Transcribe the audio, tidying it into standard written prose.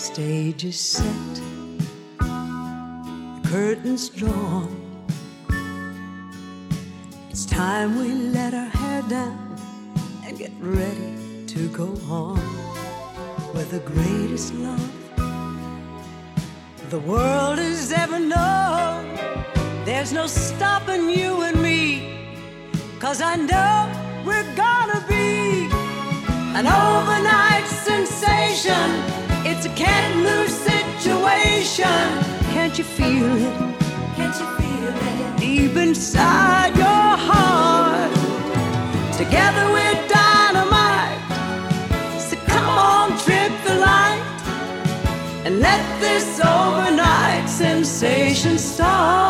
Stage is set, the curtains drawn. It's time we let our hair down and get ready to go on with the greatest love the world has ever known. There's no stopping you and me, 'cause I know we're gonna be an overnight sensation. It's a can't-lose situation. Can't you feel it? Can't you feel it? Deep inside your heart. Together we're dynamite. So come on, trip the light and let this overnight sensation start.